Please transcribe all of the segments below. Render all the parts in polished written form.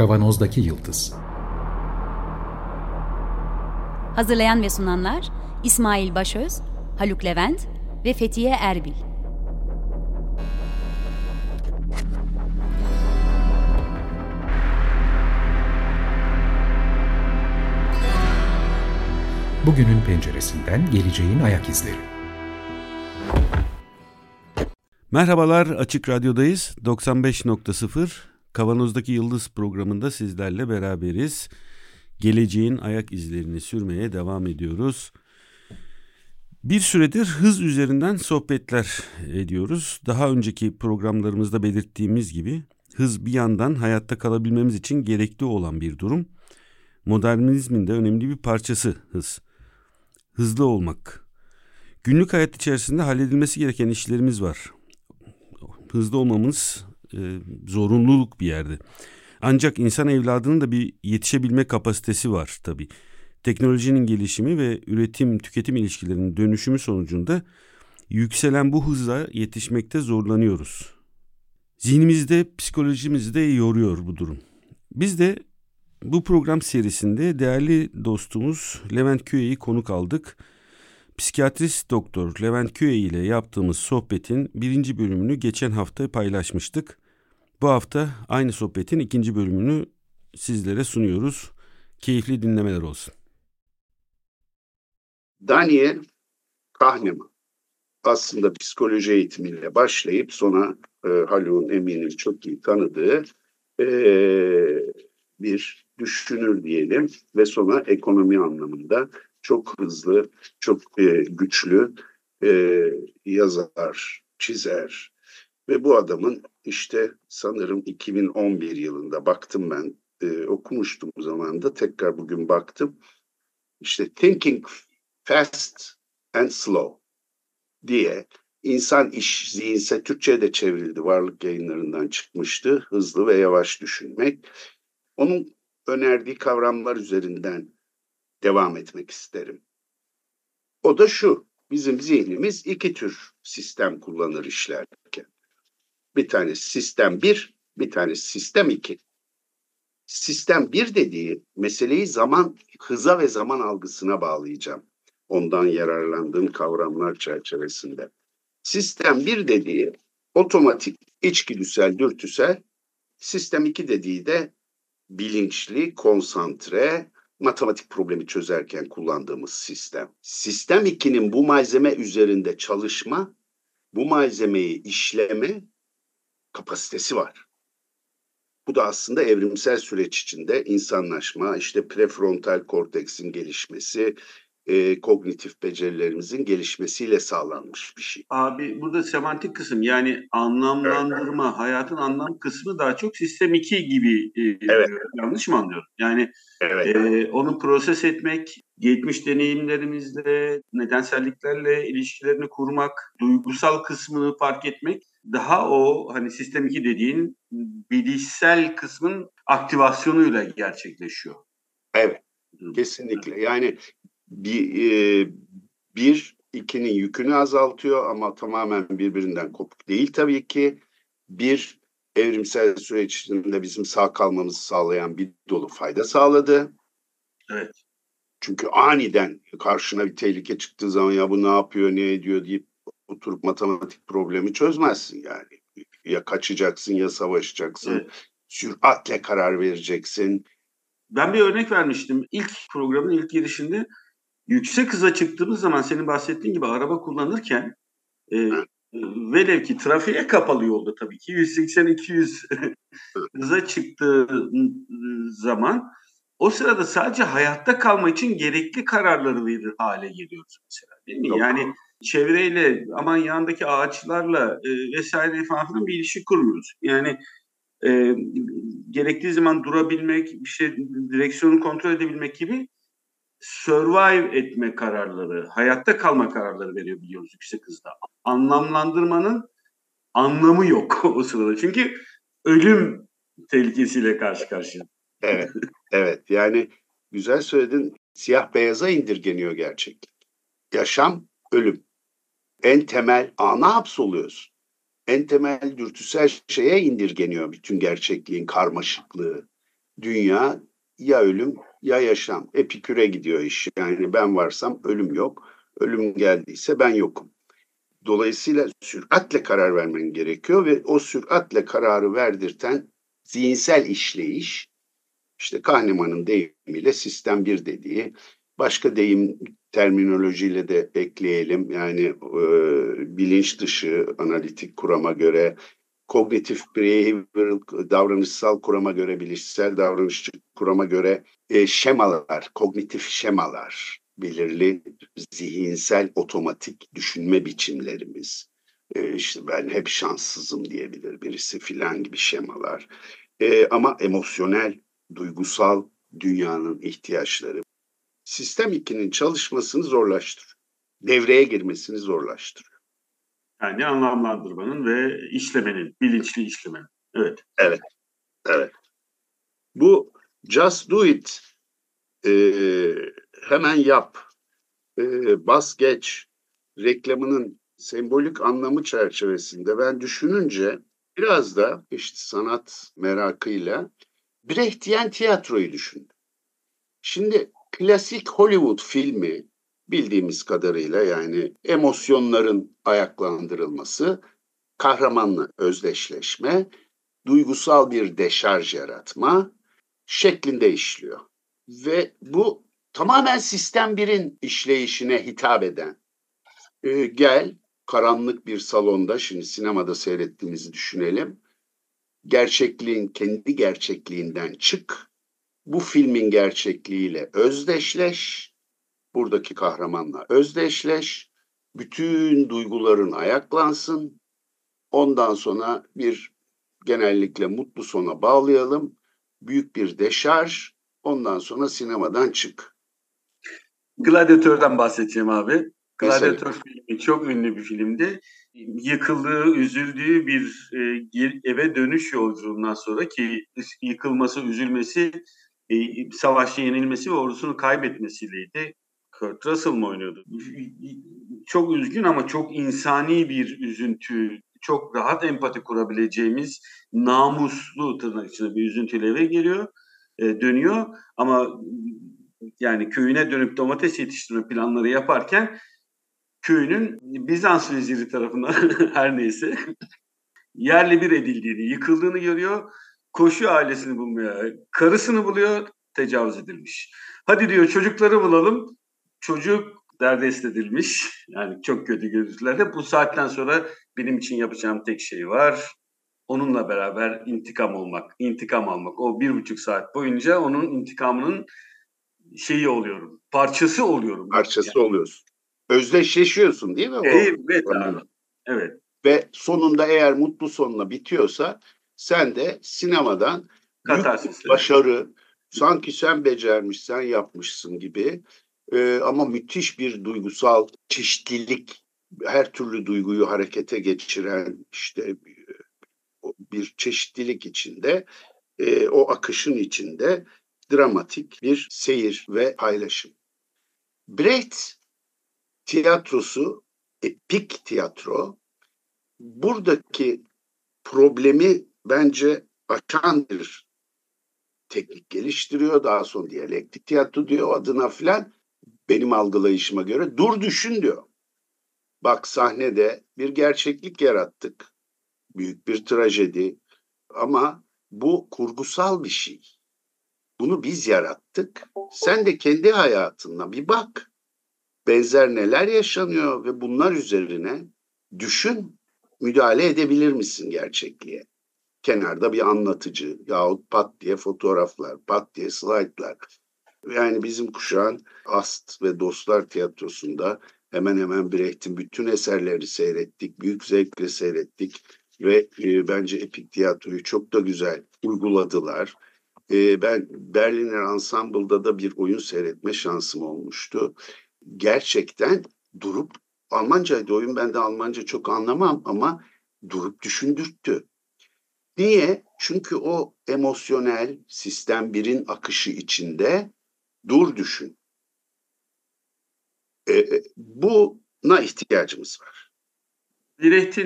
Kavanozdaki Yıldız. Hazırlayan ve sunanlar İsmail Başöz, Haluk Levent ve Fethiye Erbil. Bugünün penceresinden geleceğin ayak izleri. Merhabalar, Açık Radyo'dayız. 95.0 Kavanozdaki Yıldız programında sizlerle beraberiz. Geleceğin ayak izlerini sürmeye devam ediyoruz. Bir süredir hız üzerinden sohbetler ediyoruz. Daha önceki programlarımızda belirttiğimiz gibi hız bir yandan hayatta kalabilmemiz için gerekli olan bir durum. Modernizmin de önemli bir parçası hız. Hızlı olmak. Günlük hayat içerisinde halledilmesi gereken işlerimiz var. Hızlı olmamız zorunluluk bir yerde. Ancak insan evladının da bir yetişebilme kapasitesi var tabii. Teknolojinin gelişimi ve üretim-tüketim ilişkilerinin dönüşümü sonucunda yükselen bu hıza yetişmekte zorlanıyoruz. Zihnimizde, psikolojimizde yoruyor bu durum. Biz de bu program serisinde değerli dostumuz Levent Küye'yi konuk aldık. Psikiyatrist doktor Levent Küye ile yaptığımız sohbetin 1. bölümünü geçen hafta paylaşmıştık. Bu hafta aynı sohbetin 2. bölümünü sizlere sunuyoruz. Keyifli dinlemeler olsun. Daniel Kahneman aslında psikoloji eğitimiyle başlayıp sonra Haluk'un eminim çok iyi tanıdığı bir düşünür diyelim ve sonra ekonomi anlamında çok hızlı, çok güçlü yazar, çizer ve bu adamın işte sanırım 2011 yılında baktım ben okumuştum o zaman da tekrar bugün baktım işte Thinking Fast and Slow diye insan iş zihinse Türkçe'ye de çevrildi, Varlık Yayınları'ndan çıkmıştı, hızlı ve yavaş düşünmek. Onun önerdiği kavramlar üzerinden devam etmek isterim. O da şu, bizim zihnimiz iki tür sistem kullanır işlerken. Bir tanesi sistem 1, bir tanesi sistem 2. Sistem 1 dediği meseleyi hıza ve zaman algısına bağlayacağım. Ondan yararlandığım kavramlar çerçevesinde. Sistem 1 dediği otomatik, içgüdüsel, dürtüsel. Sistem 2 dediği de bilinçli, konsantre, matematik problemi çözerken kullandığımız sistem. Sistem 2'nin bu malzeme üzerinde çalışma, bu malzemeyi işleme kapasitesi var. Bu da aslında evrimsel süreç içinde insanlaşma, işte prefrontal korteksin gelişmesi, kognitif becerilerimizin gelişmesiyle sağlanmış bir şey. Abi burada semantik kısım yani anlamlandırma, evet. Hayatın anlam kısmı daha çok sistem 2 gibi evet. Yanlış mı anlıyorum? Yani evet. Onu proses etmek, geçmiş deneyimlerimizle, nedenselliklerle ilişkilerini kurmak, duygusal kısmını fark etmek daha o hani sistem 2 dediğin bilişsel kısmın aktivasyonuyla gerçekleşiyor. Evet, kesinlikle. Yani bir ikinin yükünü azaltıyor ama tamamen birbirinden kopuk değil tabii ki. Bir evrimsel süreç içinde bizim sağ kalmamızı sağlayan bir dolu fayda sağladı. Evet. Çünkü aniden karşına bir tehlike çıktığı zaman ya bu ne yapıyor, ne ediyor deyip oturup matematik problemi çözmezsin yani. Ya kaçacaksın ya savaşacaksın. Evet. Süratle karar vereceksin. Ben bir örnek vermiştim. İlk programın ilk girişinde yüksek hıza çıktığımız zaman senin bahsettiğin gibi araba kullanırken velev ki trafiğe kapalı yolda tabii ki 180-200 hıza çıktığı zaman o sırada sadece hayatta kalma için gerekli kararları verir hale geliyoruz mesela. Değil mi? Yani çevreyle aman yanındaki ağaçlarla vesaire falan bir ilişki kurmuyoruz. Yani gerektiği zaman durabilmek, bir şey direksiyonu kontrol edebilmek gibi survive etme kararları, hayatta kalma kararları veriyor biliyoruz yüksek hızda. Anlamlandırmanın anlamı yok o sırada. Çünkü ölüm tehlikesiyle karşı karşıya. Evet, evet. Yani güzel söyledin. Siyah beyaza indirgeniyor gerçeklik. Yaşam, ölüm. En temel ana hapsoluyorsun. En temel dürtüsel şeye indirgeniyor bütün gerçekliğin karmaşıklığı. dünya ya ölüm ya yaşam. Epikür'e gidiyor iş. Yani ben varsam ölüm yok. Ölüm geldiyse ben yokum. Dolayısıyla süratle karar vermen gerekiyor ve o süratle kararı verdirten zihinsel işleyiş, işte Kahneman'ın deyimiyle sistem 1 dediği, başka deyim terminolojiyle de ekleyelim. Yani bilinç dışı analitik kurama göre, kognitif behavioral davranışsal kurama göre, bilişsel davranışçı kurama göre şemalar, kognitif şemalar, belirli zihinsel otomatik düşünme biçimlerimiz. İşte ben hep şanssızım diyebilir birisi filan gibi şemalar. Ama emosyonel, duygusal dünyanın ihtiyaçları sistem 2'nin çalışmasını zorlaştırıyor. Devreye girmesini zorlaştırıyor. Yani anlamlandırmanın ve işlemenin, bilinçli işlemenin. Evet. Evet. Bu just do it, hemen yap, bas geç reklamının sembolik anlamı çerçevesinde ben düşününce biraz da işte sanat merakıyla Brechtian tiyatroyu düşündüm. Şimdi klasik Hollywood filmi bildiğimiz kadarıyla yani emosyonların ayaklandırılması, kahramanla özdeşleşme, duygusal bir deşarj yaratma şeklinde işliyor. Ve bu tamamen sistem 1'in işleyişine hitap eden. Gel karanlık bir salonda, şimdi sinemada seyrettiğimizi düşünelim. Kendi gerçekliğinden çık. Bu filmin gerçekliğiyle özdeşleş. Buradaki kahramanla özdeşleş. Bütün duyguların ayaklansın. Ondan sonra genellikle mutlu sona bağlayalım. Büyük bir deşarj. Ondan sonra sinemadan çık. Gladiatör'den bahsedeceğim abi. Mesela. Gladiator filmi çok ünlü bir filmdi. Yıkıldığı, üzüldüğü bir eve dönüş yolculuğundan sonra ki yıkılması, üzülmesi, savaşta yenilmesi ve ordusunu kaybetmesiyleydi. Kurt Russell mı oynuyordu? Çok üzgün ama çok insani bir üzüntü, çok rahat empati kurabileceğimiz namuslu tırnak içinde bir üzüntüyle eve geliyor, dönüyor ama yani köyüne dönüp domates yetiştirme planları yaparken köyünün Bizans veziri tarafından her neyse yerle bir edildiğini, yıkıldığını görüyor. Koşuyor ailesini bulmaya. Karısını buluyor, tecavüz edilmiş. Hadi diyor çocukları bulalım. Çocuk derdest edilmiş. Yani çok kötü görüntülerde. Bu saatten sonra benim için yapacağım tek şey var. Onunla beraber intikam almak. O 1,5 saat boyunca onun intikamının şeyi oluyorum. Parçası oluyorum. Parçası oluyorsun. Özdeşleşiyorsun değil mi? Evet abi. Evet. Ve sonunda eğer mutlu sonuna bitiyorsa sen de sinemadan büyük başarı, sanki sen becermiş, sen yapmışsın gibi ama müthiş bir duygusal çeşitlilik, her türlü duyguyu harekete geçiren işte bir çeşitlilik içinde, o akışın içinde dramatik bir seyir ve paylaşım. Brecht tiyatrosu, epik tiyatro, buradaki problemi bence aşan bir teknik geliştiriyor. Daha sonra diyalektik tiyatro diyor adına filan. Benim algılayışıma göre dur düşün diyor. Bak sahnede bir gerçeklik yarattık. Büyük bir trajedi. Ama bu kurgusal bir şey. Bunu biz yarattık. Sen de kendi hayatına bir bak. Benzer neler yaşanıyor ve bunlar üzerine düşün. Müdahale edebilir misin gerçekliğe? Kenarda bir anlatıcı yahut pat diye fotoğraflar, pat diye slaytlar. Yani bizim kuşağın Ast ve Dostlar Tiyatrosu'nda hemen hemen Brecht'in bütün eserlerini seyrettik. Büyük zevkle seyrettik ve bence epik tiyatroyu çok da güzel uyguladılar. Ben Berliner Ensemble'da da bir oyun seyretme şansım olmuştu. Gerçekten durup, Almancaydı oyun, ben de Almanca çok anlamam ama durup düşündürttü. Niye? Çünkü o emosyonel sistem 1'in akışı içinde dur düşün. Buna ihtiyacımız var. Brecht'in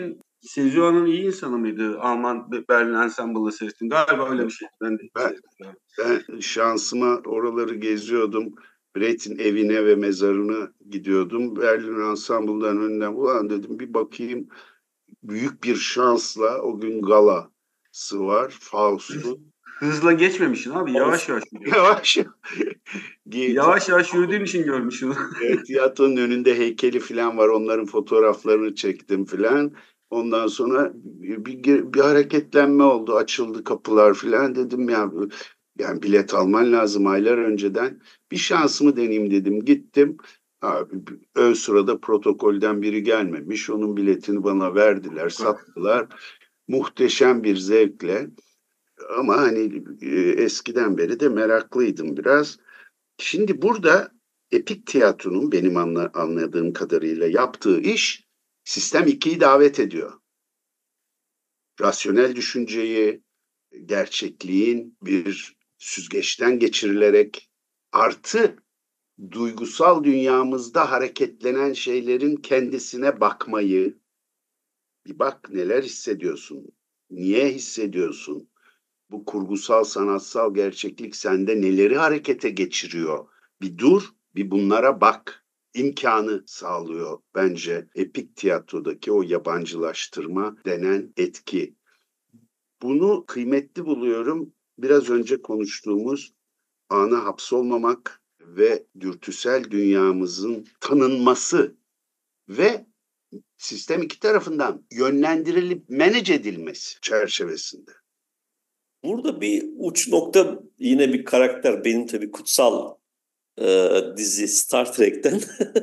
Sezua'nın iyi insanı mıydı? Alman Berlin Ensemble'la seyrettim. Galiba öyle bir şey. Ben şansıma oraları geziyordum. Brecht'in evine ve mezarına gidiyordum. Berlin Ensemble'dan önden ulan dedim bir bakayım. Büyük bir şansla o gün galası var. Faust'u. Hızla geçmemişsin abi. Yavaş yavaş yürüyorsun. Yavaş Yavaş yavaş yürüdüğün için görmüşsün. Tiyatronun önünde heykeli falan var. Onların fotoğraflarını çektim falan. Ondan sonra bir hareketlenme oldu. Açıldı kapılar falan. Dedim ya yani bilet alman lazım aylar önceden. Bir şansımı deneyeyim dedim. Gittim. Abi, ön sırada protokolden biri gelmemiş. Onun biletini bana verdiler, sattılar. Muhteşem bir zevkle. Ama hani eskiden beri de meraklıydım biraz. Şimdi burada epik tiyatronun benim anladığım kadarıyla yaptığı iş sistem 2'yi davet ediyor. Rasyonel düşünceyi, gerçekliğin bir süzgeçten geçirilerek artı duygusal dünyamızda hareketlenen şeylerin kendisine bakmayı, bir bak neler hissediyorsun, niye hissediyorsun, bu kurgusal sanatsal gerçeklik sende neleri harekete geçiriyor, bir dur, bir bunlara bak imkanı sağlıyor bence epik tiyatrodaki o yabancılaştırma denen etki. Bunu kıymetli buluyorum. Biraz önce konuştuğumuz ana hapsolmamak ve dürtüsel dünyamızın tanınması ve sistem 2 tarafından yönlendirilip manage edilmesi çerçevesinde. Burada bir uç nokta yine bir karakter benim tabii kutsal dizi Star Trek'ten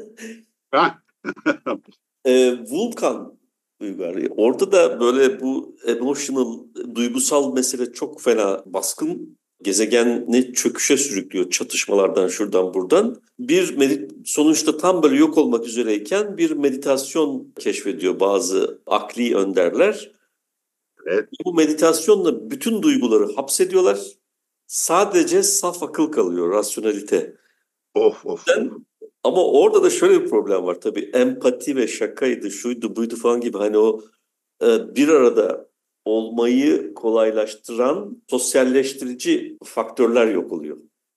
Vulkan Uygar. Orada da böyle bu emotional, duygusal mesele çok fena baskın. Gezegeni çöküşe sürüklüyor çatışmalardan şuradan buradan. Sonuçta tam böyle yok olmak üzereyken bir meditasyon keşfediyor bazı akli önderler. Evet. Bu meditasyonla bütün duyguları hapsediyorlar. Sadece saf akıl kalıyor, rasyonelite. Of. Ama orada da şöyle bir problem var tabii. Empati ve şakaydı, şuydu, buydu falan gibi hani o bir arada olmayı kolaylaştıran sosyalleştirici faktörler yok oluyor.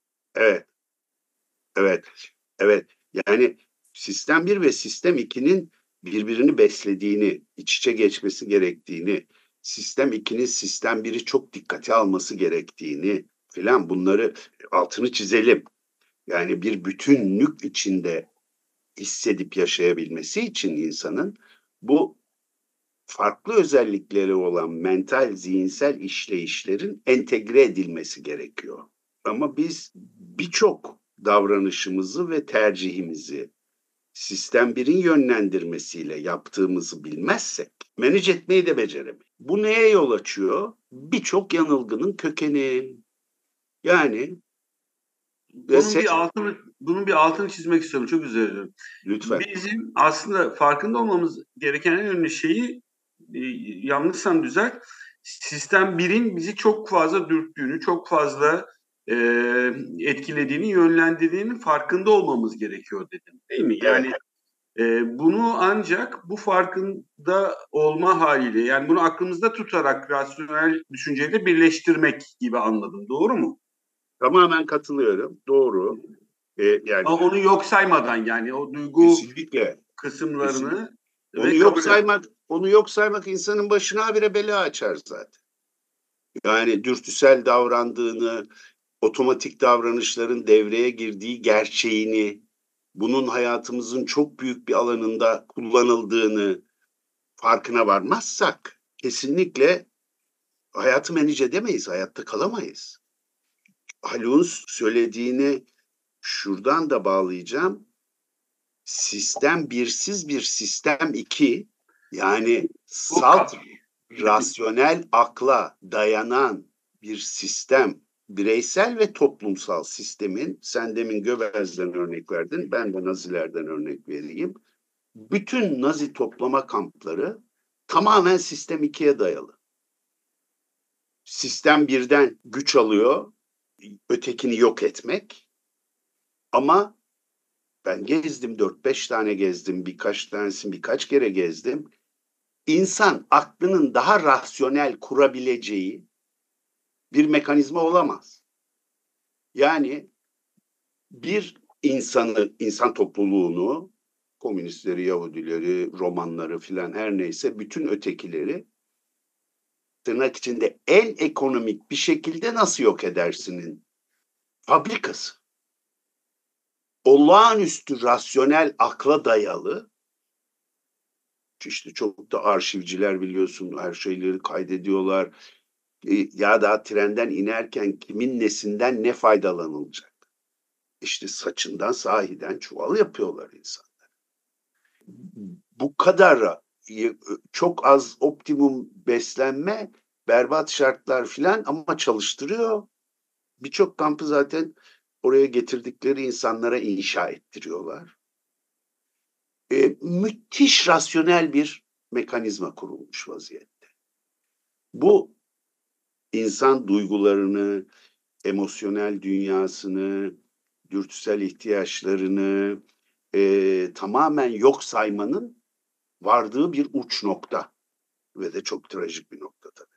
Evet. Yani sistem 1 ve sistem 2'nin birbirini beslediğini, iç içe geçmesi gerektiğini, sistem 2'nin sistem 1'i çok dikkate alması gerektiğini filan bunları altını çizelim. Yani bir bütünlük içinde hissedip yaşayabilmesi için insanın bu farklı özellikleri olan mental, zihinsel işleyişlerin entegre edilmesi gerekiyor. Ama biz birçok davranışımızı ve tercihimizi sistem 1'in yönlendirmesiyle yaptığımızı bilmezsek manage etmeyi de beceremeyiz. Bu neye yol açıyor? Birçok yanılgının kökeni. Yani bunun bir altını çizmek istiyorum. Çok üzülüyorum. Lütfen. Bizim aslında farkında olmamız gereken en önemli şeyi yanlışsam düzelt. Sistem 1'in bizi çok fazla dürttüğünü, çok fazla etkilediğini, yönlendirdiğinin farkında olmamız gerekiyor dedim. Değil mi? Yani bunu ancak bu farkında olma haliyle, yani bunu aklımızda tutarak rasyonel düşünceyle birleştirmek gibi anladım. Doğru mu? Tamamen katılıyorum. Doğru. Yani ama onu yok saymadan, yani o duygu kesinlikle kısımlarını onu yok saymak insanın başına habire bela açar zaten. Yani dürtüsel davrandığını, otomatik davranışların devreye girdiği gerçeğini, bunun hayatımızın çok büyük bir alanında kullanıldığını farkına varmazsak kesinlikle hayatı manage edemeyiz, hayatta kalamayız. Haluk'un söylediğini şuradan da bağlayacağım. Sistem 1'siz bir sistem 2, yani salt rasyonel akla dayanan bir sistem, bireysel ve toplumsal sistemin, sen demin Göbez'den örnek verdin, ben de Nazilerden örnek vereyim. Bütün Nazi toplama kampları tamamen sistem 2'ye dayalı. Sistem 1'den güç alıyor, ötekini yok etmek. Ama ben gezdim, 4-5 tane gezdim, birkaç kere gezdim. insan aklının daha rasyonel kurabileceği bir mekanizma olamaz. Yani bir insan topluluğunu, komünistleri, Yahudileri, Romanları filan her neyse bütün ötekileri tırnak içinde en ekonomik bir şekilde nasıl yok edersinin fabrikası. Olağanüstü rasyonel akla dayalı, işte çok da arşivciler biliyorsun her şeyleri kaydediyorlar. Ya da trenden inerken kimin nesinden ne faydalanılacak? İşte saçından sahiden çuval yapıyorlar insanlar. Bu kadar çok az optimum beslenme, berbat şartlar filan ama çalıştırıyor. Birçok kampı zaten oraya getirdikleri insanlara inşa ettiriyorlar. Müthiş rasyonel bir mekanizma kurulmuş vaziyette. Bu insan duygularını, emosyonel dünyasını, dürtüsel ihtiyaçlarını tamamen yok saymanın vardığı bir uç nokta ve de çok trajik bir nokta tabii.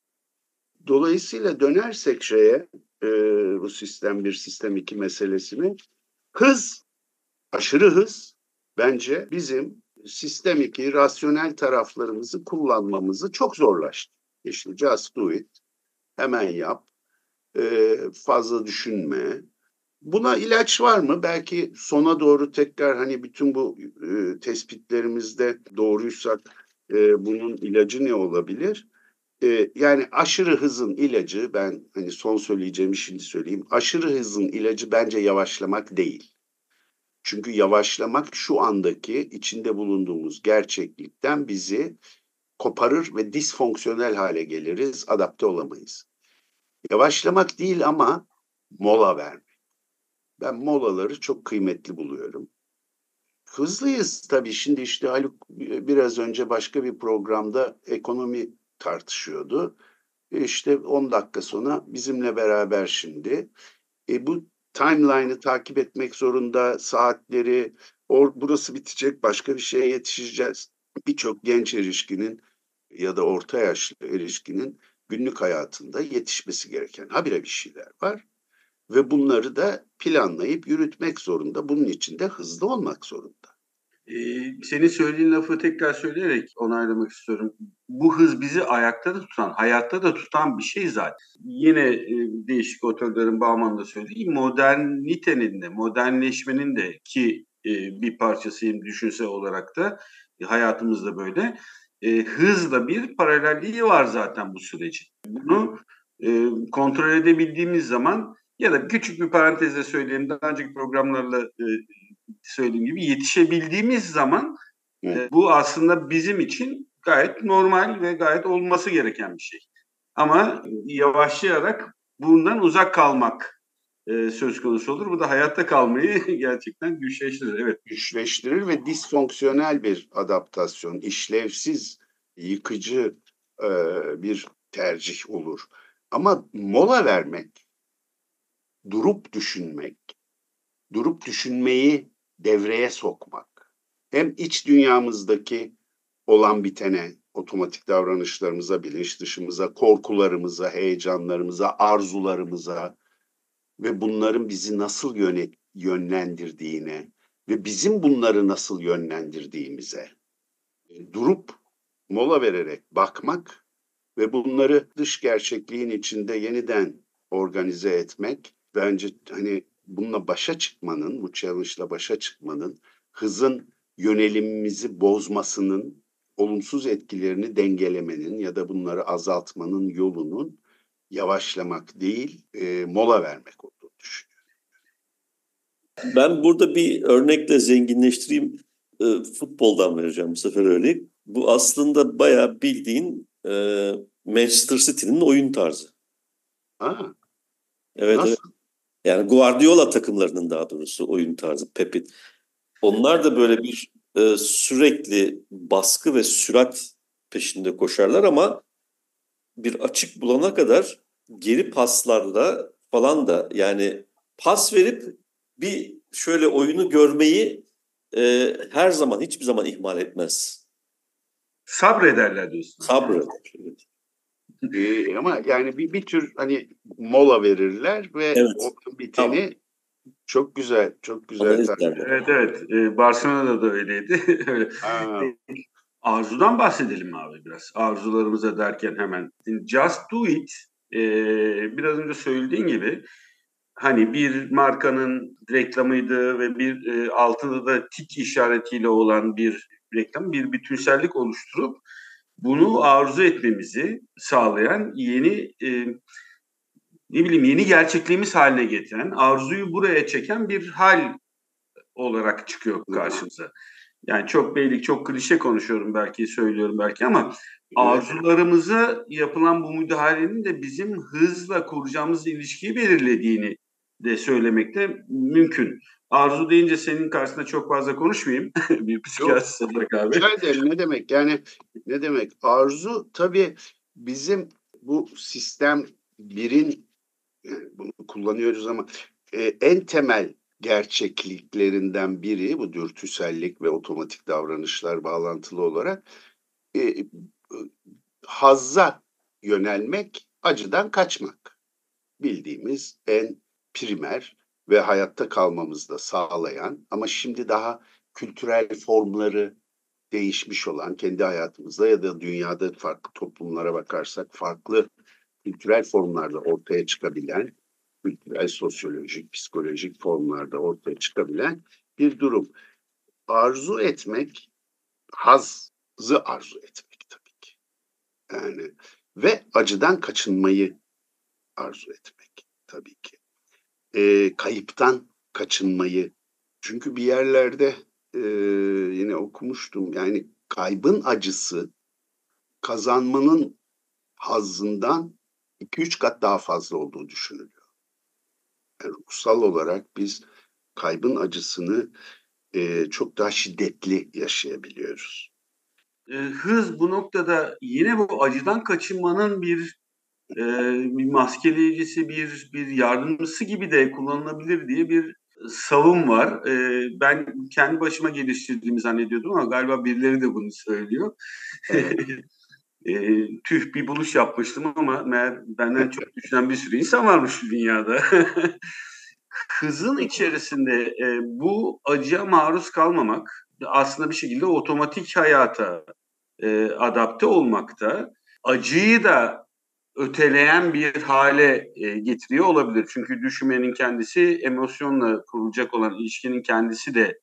Dolayısıyla dönersek bu sistem 1, sistem 2 meselesine, hız, aşırı hız bence bizim sistem 2 rasyonel taraflarımızı kullanmamızı çok zorlaştı. İşte just do it, hemen yap, fazla düşünme. Buna ilaç var mı? Belki sona doğru tekrar hani bütün bu tespitlerimizde doğruysak bunun ilacı ne olabilir? Yani aşırı hızın ilacı, ben hani son söyleyeceğimi şimdi söyleyeyim. Aşırı hızın ilacı bence yavaşlamak değil. Çünkü yavaşlamak şu andaki içinde bulunduğumuz gerçeklikten bizi koparır ve disfonksiyonel hale geliriz, adapte olamayız. Yavaşlamak değil ama mola vermek. Ben molaları çok kıymetli buluyorum. Hızlıyız tabii. Şimdi işte Haluk biraz önce başka bir programda ekonomi tartışıyordu. İşte 10 dakika sonra bizimle beraber şimdi. Bu timeline'ı takip etmek zorunda, saatleri, burası bitecek, başka bir şeye yetişeceğiz. Birçok genç erişkinin ya da orta yaşlı erişkinin günlük hayatında yetişmesi gereken habire bir şeyler var. Ve bunları da planlayıp yürütmek zorunda. Bunun için de hızlı olmak zorunda. Senin söylediğin lafı tekrar söyleyerek onaylamak istiyorum. Bu hız bizi ayakta da tutan, hayatta da tutan bir şey zaten. Yine değişik otorların Bauman'da söylediği modernitenin de, modernleşmenin de ki bir parçasıyım düşünsel olarak da hayatımızda böyle. Hızla bir paralelliği var zaten bu sürecin. Bunu kontrol edebildiğimiz zaman ya da küçük bir parantezle söyleyeyim, daha önceki programlarla söylediğim gibi yetişebildiğimiz zaman bu aslında bizim için gayet normal ve gayet olması gereken bir şey. Ama yavaşlayarak bundan uzak kalmak söz konusu olur. Bu da hayatta kalmayı gerçekten güçleştirir. Evet. Güçleştirir ve disfonksiyonel bir adaptasyon, işlevsiz, yıkıcı bir tercih olur. Ama mola vermek, durup düşünmeyi devreye sokmak, hem iç dünyamızdaki olan bitene, otomatik davranışlarımıza, bilinç dışımıza, korkularımıza, heyecanlarımıza, arzularımıza ve bunların bizi nasıl yönlendirdiğine ve bizim bunları nasıl yönlendirdiğimize durup mola vererek bakmak ve bunları dış gerçekliğin içinde yeniden organize etmek, bence hani bununla başa çıkmanın, bu challenge'la başa çıkmanın, hızın yönelimimizi bozmasının, olumsuz etkilerini dengelemenin ya da bunları azaltmanın yolunun yavaşlamak değil, mola vermek olduğunu düşünüyorum. Ben burada bir örnekle zenginleştireyim. Futboldan vereceğim bu sefer örnek. Bu aslında bayağı bildiğin Manchester City'nin oyun tarzı. Ha. Evet, Nasıl? evet. Yani Guardiola takımlarının daha doğrusu oyun tarzı, Pep'in. Onlar da böyle bir sürekli baskı ve sürat peşinde koşarlar ama bir açık bulana kadar geri paslarla falan da, yani pas verip bir şöyle oyunu görmeyi her zaman, hiçbir zaman ihmal etmez. Sabrederler diyorsun. Sabreder. Ama yani bir tür hani mola verirler ve evet. o biteni çok güzel Evet. Barcelona'da da öyleydi. Öyle. Arzudan bahsedelim abi biraz. Arzularımıza derken hemen. Just do it. Biraz önce söylediğin gibi hani bir markanın reklamıydı ve bir altında da tik işaretiyle olan bir reklam, bir bütünsellik oluşturup bunu arzu etmemizi sağlayan yeni yeni gerçekliğimiz haline getiren, arzuyu buraya çeken bir hal olarak çıkıyor karşımıza. Yani çok beylik, çok klişe konuşuyorum belki, söylüyorum belki ama arzularımıza yapılan bu müdahalenin de bizim hızla kuracağımız ilişkiyi belirlediğini de söylemek de mümkün. Arzu deyince senin karşısında çok fazla konuşmayayım. Bir psikiyatrist olarak abi. Ne demek? Yani ne demek? Arzu tabii bizim bu sistem birin, yani bunu kullanıyoruz ama en temel gerçekliklerinden biri bu dürtüsellik ve otomatik davranışlar bağlantılı olarak hazza yönelmek, acıdan kaçmak. Bildiğimiz en primer ve hayatta kalmamızı da sağlayan ama şimdi daha kültürel formları değişmiş olan, kendi hayatımızda ya da dünyada farklı toplumlara bakarsak farklı kültürel formlarda ortaya çıkabilen, kültürel, sosyolojik, psikolojik formlarda ortaya çıkabilen bir durum. Arzu etmek, hazzı arzu etmek tabii ki. Yani ve acıdan kaçınmayı arzu etmek tabii ki. Kayıptan kaçınmayı. Çünkü bir yerlerde yine okumuştum. Yani kaybın acısı kazanmanın hazzından 2-3 kat daha fazla olduğu düşünülüyor. Yani ruhsal olarak biz kaybın acısını çok daha şiddetli yaşayabiliyoruz. Hız bu noktada yine bu acıdan kaçınmanın bir maskeleyicisi, bir yardımcısı gibi de kullanılabilir diye bir savım var. Ben kendi başıma geliştirdiğimi zannediyordum ama galiba birileri de bunu söylüyor. Tüh, bir buluş yapmıştım ama meğer benden çok düşünen bir sürü insan varmış dünyada. Hızın içerisinde bu acıya maruz kalmamak aslında bir şekilde otomatik hayata adapte olmakta, acıyı da öteleyen bir hale getiriyor olabilir. Çünkü düşünmenin kendisi, emosyonla kurulacak olan ilişkinin kendisi de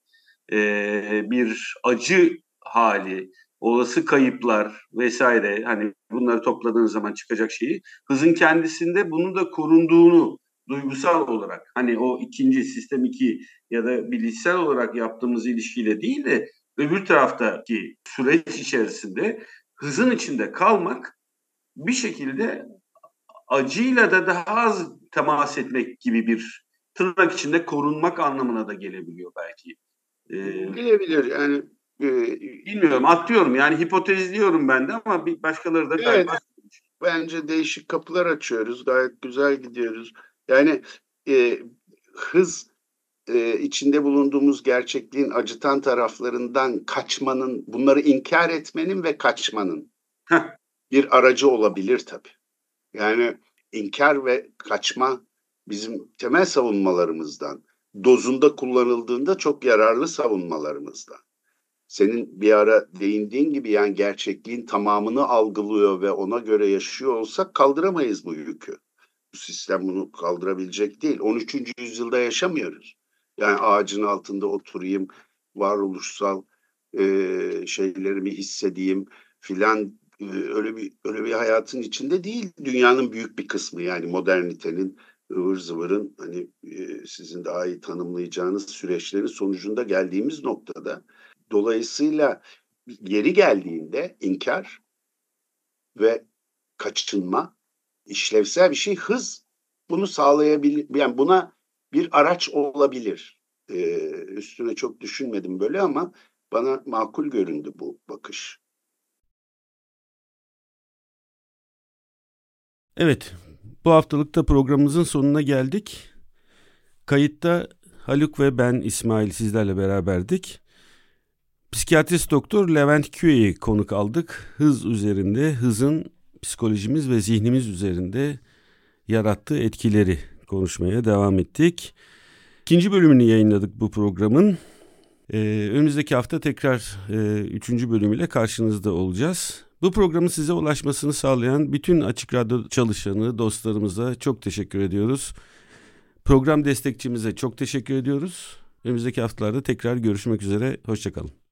bir acı hali, olası kayıplar vesaire, hani bunları topladığın zaman çıkacak şeyi, hızın kendisinde bunun da korunduğunu duygusal olarak, hani o ikinci sistem 2 ya da bilişsel olarak yaptığımız ilişkiyle değil de öbür taraftaki süreç içerisinde hızın içinde kalmak bir şekilde acıyla da daha az temas etmek gibi bir, tırnak içinde korunmak anlamına da gelebiliyor belki. Gelebilir yani. Bilmiyorum, atlıyorum yani, hipotezliyorum ben de ama başkaları da galiba. Evet, bence değişik kapılar açıyoruz. Gayet güzel gidiyoruz. Yani hız içinde bulunduğumuz gerçekliğin acıtan taraflarından kaçmanın, bunları inkar etmenin ve kaçmanın bir aracı olabilir tabii. Yani inkar ve kaçma bizim temel savunmalarımızdan, dozunda kullanıldığında çok yararlı savunmalarımızdan. Senin bir ara değindiğin gibi, yani gerçekliğin tamamını algılıyor ve ona göre yaşıyor olsak kaldıramayız bu yükü. Bu sistem bunu kaldırabilecek değil. 13. yüzyılda yaşamıyoruz. Yani ağacın altında oturayım, varoluşsal şeylerimi hissedeyim filan, öyle bir hayatın içinde değil. Dünyanın büyük bir kısmı, yani modernitenin, ıvır zıvırın, hani sizin daha iyi tanımlayacağınız süreçlerin sonucunda geldiğimiz noktada. Dolayısıyla yeri geldiğinde inkar ve kaçınma işlevsel bir şey. Hız bunu sağlayabilir, yani buna bir araç olabilir. Üstüne çok düşünmedim böyle ama bana makul göründü bu bakış. Evet, bu haftalıkta programımızın sonuna geldik. Kayıtta Haluk ve ben, İsmail, sizlerle beraberdik. Psikiyatrist doktor Levent Küe'yi konuk aldık. Hız üzerinde, hızın psikolojimiz ve zihnimiz üzerinde yarattığı etkileri konuşmaya devam ettik. 2. bölümünü yayınladık bu programın. Önümüzdeki hafta tekrar 3. bölümüyle karşınızda olacağız. Bu programın size ulaşmasını sağlayan bütün Açık Radyo çalışanı, dostlarımıza çok teşekkür ediyoruz. Program destekçimize çok teşekkür ediyoruz. Önümüzdeki haftalarda tekrar görüşmek üzere. Hoşça kalın.